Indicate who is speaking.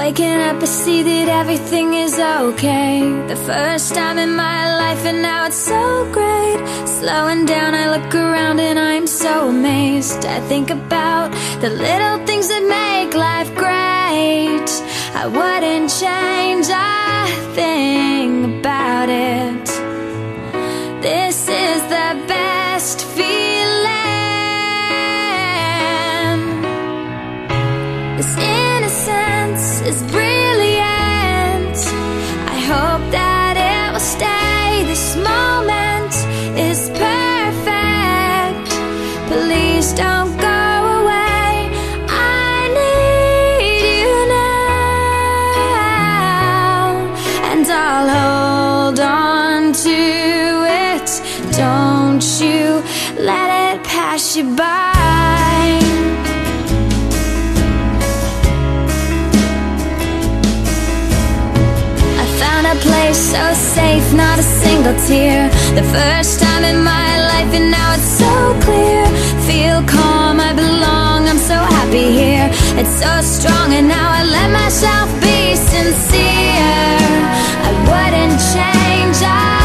Speaker 1: Waking up, I see that everything is okay. The first time in my life, and now it's so great. Slowing down, I look around and I'm so amazed. I think about the little things that make life great. I wouldn't change a thing about it. This is the best feeling. This innocence is brilliant. I hope that it will stay. This moment is perfect. Please don't go away. I need you now, and I'll hold on to it. Don't you let it pass you by. A place so safe, not a single tear. The first time in my life, and now it's so clear. Feel calm, I belong, I'm so happy here. It's so strong, and now I let myself be sincere. I wouldn't change